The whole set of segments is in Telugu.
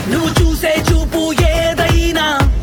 నువ్వు చూసే చూపు ఏదైనా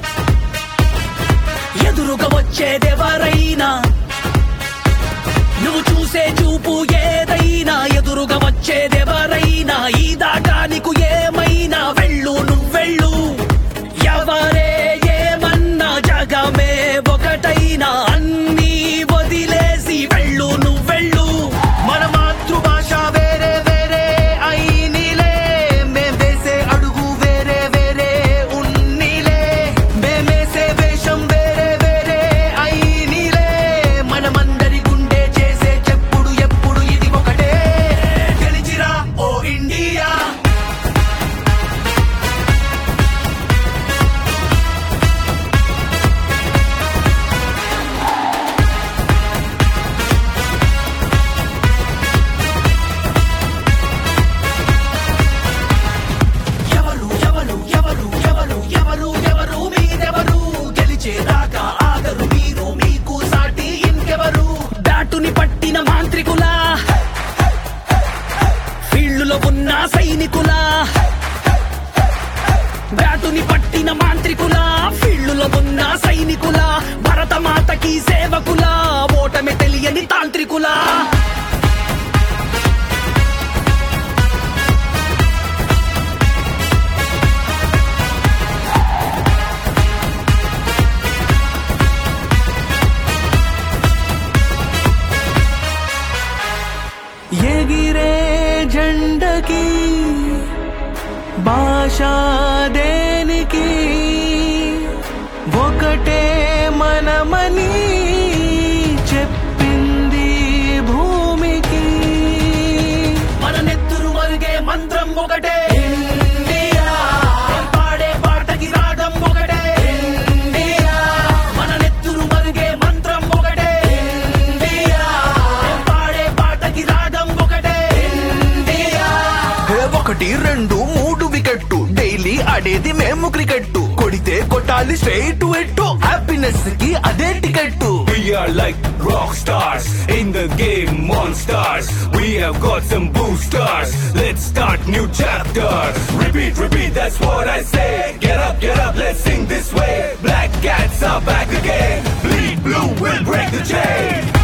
ఎదురుగా వచ్చేదెవరైనా నువ్వు చూసే చూపు ఏదైనా ఎదురుగా వచ్చేదెవరైనా ఈ దాకా నీకు ఏమైనా వెళ్ళు నువ్వెళ్ళు ఎవరే ఏమన్నా జగమే ఒకటైనా అన్నీ వదిలేసి వెళ్ళు నువ్వెళ్ళు మన మాతృభాష వేరే వేరే అయినిలే మేం వేసే అడుగు వేరే వేరే ఉన్నిలే మేమేసే వేషం వేరే వేరే అయినిలే మనమందరి గుండె చేసే చెప్పుడు ఎప్పుడు ఇది ఒకటే గెలిచిరా ఓ ఇండియా ఎవరు ఎవరు ఎవరు ఎవరు ఎవరు ఎవరు మీరెవరు గెలిచేదాకా ఆగరు మీరు మీకు సాటి ఇంకెవరు బ్యాటుని పట్టిన మాంత్రికులా ఫీల్డులో ఉన్న సైనికులా బ్యాటుని పట్టిన మాంత్రికులా ఫీల్డులో ఉన్న సైనికులా భరతమాతకి సేవకులా ఓటమి తెలియని తాంత్రికులా ఎగిరే జెండకి భాష దేనికి ఒకటే మనమని చెప్పింది భూమికి మన నెత్తురు మరుగే మంత్రం ఒకటే ఇండియా పాడే పాటకి రాగం ఒకటే ఇండియా మన నెత్తురు మరుగే మంత్రం ఒకటే ఇండియా పాడే పాటకి రాగం ఒకటే ఇండియా ఒకటి రెండు మూడు వికెట్టు డైలీ ఆడేది మేము క్రికెట్ కొడితే కొట్టాలి స్ట్రైట్ ఎట్టు హ్యాపీనెస్ కి అదే ticket We are like rock stars in the game, monsters. We have got some boosters. Let's start new chapters. Repeat, repeat, that's what I say. Get up, let's sing this way. Black cats are back again. Bleed blue will break the chain.